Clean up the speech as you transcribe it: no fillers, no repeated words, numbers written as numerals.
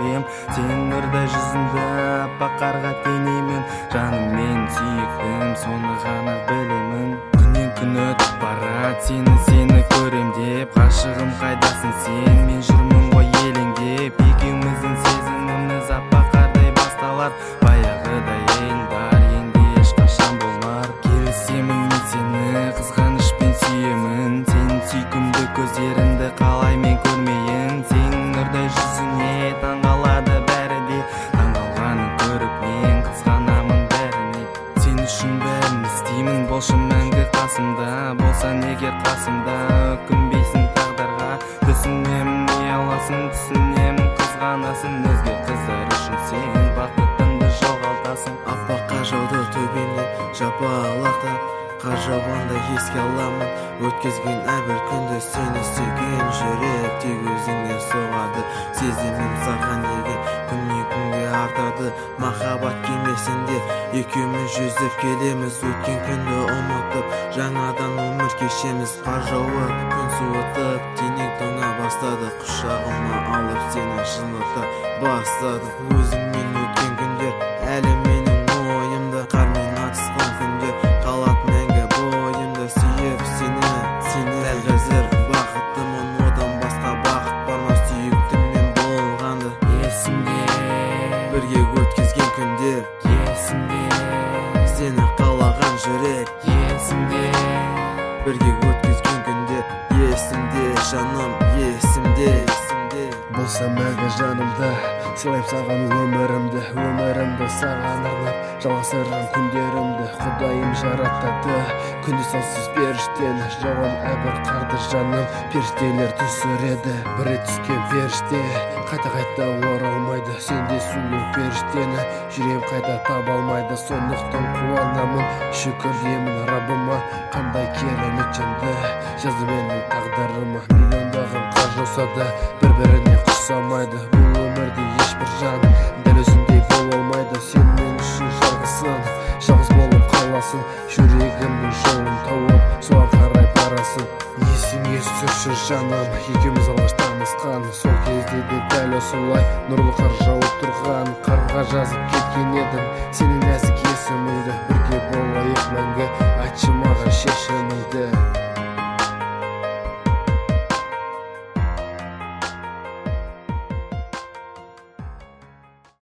көрем. Сен нұрдай жүзіңді аппақ қарға теңеймін. Жаным мен сүйіктім, соны ғана білемін. Күннен күн өтіп барат, сені көрем деп. Ғашығым қайдасың сен, мен жүрмін ғой елеңдеп. Екеуміздің сезіміміз аппақ қардай басталар. Баяғыдай елдар енді ешқашан болмар. Келісемін мен сені қызғанышпен сүйемін. Сенің сүйкімді көздеріңді қалай мен көрмейін. Сенің нұрдай жүзіңе таңғалады бәрі де. Таңғалғанын көріп мен қызғанамын бәріне. Сен үшін бәрін істеймін, болшы мәңгі қасымда. Болсаң егер қасымда, өкінбейсің тағдырға. Түсінемін ұяласың, түсінемін қызғанасың. Өзге қыздар үшін сен бақытыңды жоғалтасың. Аппақ қар жауды төбемнен жапалақтап, қар жауғанда еске аламын өткізген әрбір күнді. Сені сүйген жүрек тек өзіңнен соғады. Сезімім саған деген күннен күнге артады. Махаббат кемесінде екеуміз жүзіп келеміз. Өткен күнді ұмытып жаңадан өмір кешеміз. Қар жауып күн суытып денең тоңа бастады. Құшағыма алып сені жылыта бастадым. Өзіңмен өткен күндер әлі менің ойымда. Қармен атысқан күндер қалады мәңгі бойымда. Сүйіп сені дәл қазір бақыттымын. Одан басқа бақыт бар ма сүйіктіммен болғанды. Есімде бірге өткізген күндер, есімде сені қалаған жүрек, есімде бірге өткізген күндер, есімде жаным, есімде. Болса мәңгі жанымда сыйлайым саған өмірімді саған арнап жалғастырған күндерімді. Құдайым жаратады күнде сансыз періштені. Жауған әрбір қарды жаным періштелер түсіреді. Бір рет түскен періште қайта оралмайды. Сенде сұлу періштені жүрегім қайта таба алмайды. Сондықтан қуанамын, шүкір деймін Раббыма. Қандай керемет жанды жазды менің тағдырыма. Миллиондаған қар жауса да бір-біріне ұқсамайды. Бұл өмірде ешбір жан дәл өзіңдей бола алмайды. Сен мен үшін жалғызсың, жалғыз болып қаласың. Жүрегімнің жолын тауып соған қарай барасың. Есіңе түсірші жаным, екеуміз алғаш танысқан. Сол кезде де дәл осылай нұрлы қар жауып тұрған. Қарға жазып кеткен едім сенің нәзік есіміңді. Бірге болайық мәңгі, айтшы маған шешіміңді.